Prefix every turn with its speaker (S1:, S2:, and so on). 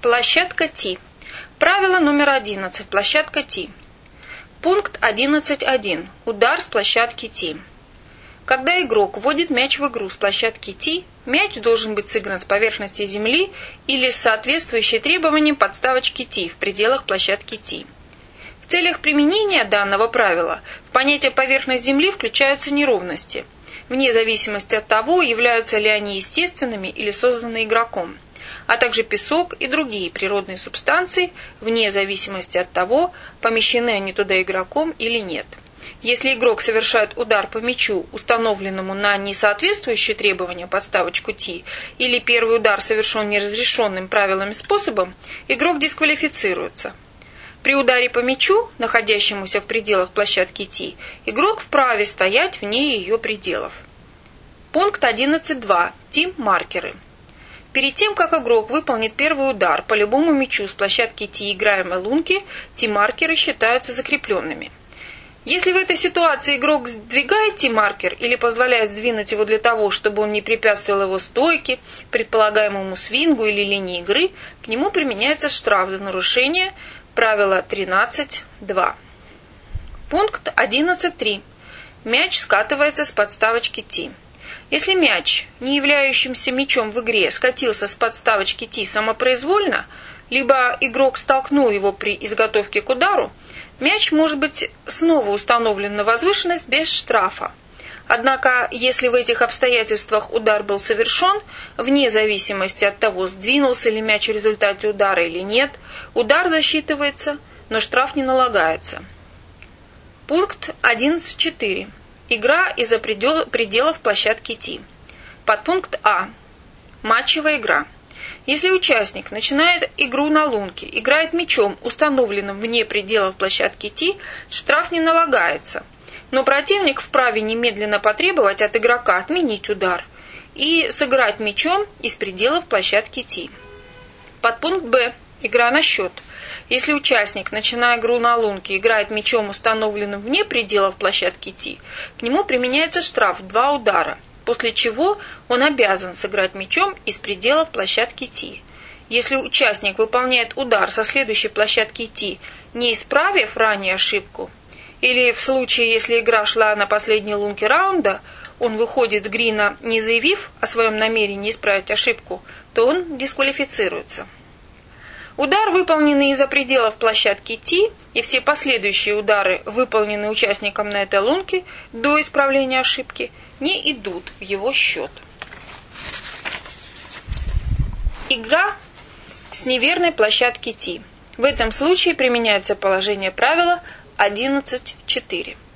S1: Площадка Ти. Правило номер 11. Площадка Ти. Пункт 11.1. Удар с площадки Ти. Когда игрок вводит мяч в игру с площадки Ти, мяч должен быть сыгран с поверхности земли или с соответствующей требованиям подставочки Ти в пределах площадки Ти. В целях применения данного правила в понятие поверхность земли включаются неровности, вне зависимости от того, являются ли они естественными или созданы игроком, а также песок и другие природные субстанции, вне зависимости от того, помещены они туда игроком или нет. Если игрок совершает удар по мячу, установленному на несоответствующие требования подставочку Ти, или первый удар совершен неразрешенным правилами способом, игрок дисквалифицируется. При ударе по мячу, находящемуся в пределах площадки Ти, игрок вправе стоять вне ее пределов. Пункт 11.2. Ти-маркеры. Перед тем, как игрок выполнит первый удар по любому мячу с площадки Ти играемой лунки, Ти-маркеры считаются закрепленными. Если в этой ситуации игрок сдвигает Ти-маркер или позволяет сдвинуть его для того, чтобы он не препятствовал его стойке, предполагаемому свингу или линии игры, к нему применяется штраф за нарушение правила 13.2. Пункт 11.3. Мяч скатывается с подставочки Ти. Если мяч, не являющимся мячом в игре, скатился с подставочки Ти самопроизвольно, либо игрок столкнул его при изготовке к удару, мяч может быть снова установлен на возвышенность без штрафа. Однако, если в этих обстоятельствах удар был совершен, вне зависимости от того, сдвинулся ли мяч в результате удара или нет, удар засчитывается, но штраф не налагается. Пункт 11.4. Игра из-за пределов площадки Ти. Подпункт А. Матчевая игра. Если участник начинает игру на лунке, играет мячом, установленным вне пределов площадки Ти, штраф не налагается. Но противник вправе немедленно потребовать от игрока отменить удар и сыграть мячом из пределов площадки Ти. Подпункт Б. Игра на счет. Если участник, начиная игру на лунке, играет мячом, установленным вне пределов площадки Ти, к нему применяется штраф в 2 удара, после чего он обязан сыграть мячом из пределов площадки Ти. Если участник выполняет удар со следующей площадки Ти, не исправив ранее ошибку, или в случае, если игра шла на последней лунке раунда, он выходит с грина, не заявив о своем намерении исправить ошибку, то он дисквалифицируется. Удар, выполненный из-за пределов площадки Ти, и все последующие удары, выполненные участником на этой лунке до исправления ошибки, не идут в его счет. Игра с неверной площадки Ти. В этом случае применяется положение правила 11.4.